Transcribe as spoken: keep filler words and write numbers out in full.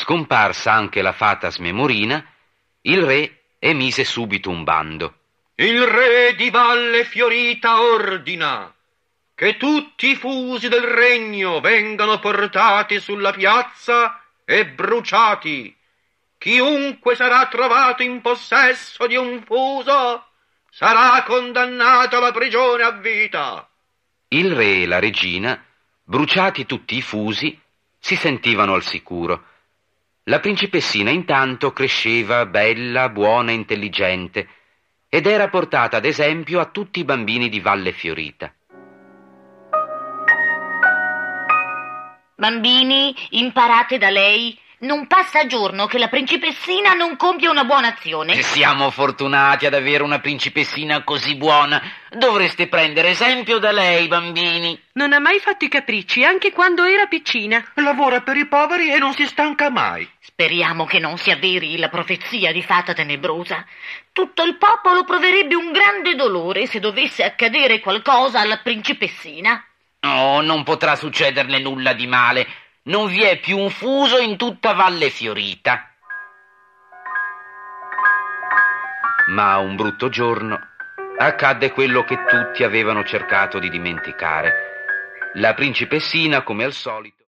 Scomparsa anche la fata Smemorina, il re emise subito un bando. Il re di Valle Fiorita ordina che tutti i fusi del regno vengano portati sulla piazza e bruciati. Chiunque sarà trovato in possesso di un fuso sarà condannato alla prigione a vita. Il re e la regina, bruciati tutti i fusi, si sentivano al sicuro. La principessina intanto cresceva bella, buona e intelligente ed era portata ad esempio a tutti i bambini di Valle Fiorita. Bambini, imparate da lei. Non passa giorno che la principessina non compie una buona azione. Siamo fortunati ad avere una principessina così buona. Dovreste prendere esempio da lei, bambini. Non ha mai fatto i capricci, anche quando era piccina. Lavora per i poveri e non si stanca mai. Speriamo che non si avveri la profezia di fata tenebrosa. Tutto il popolo proverebbe un grande dolore se dovesse accadere qualcosa alla principessina. Oh, non potrà succederle nulla di male. Non vi è più un fuso in tutta Valle Fiorita. Ma un brutto giorno accadde quello che tutti avevano cercato di dimenticare. La principessina, come al solito,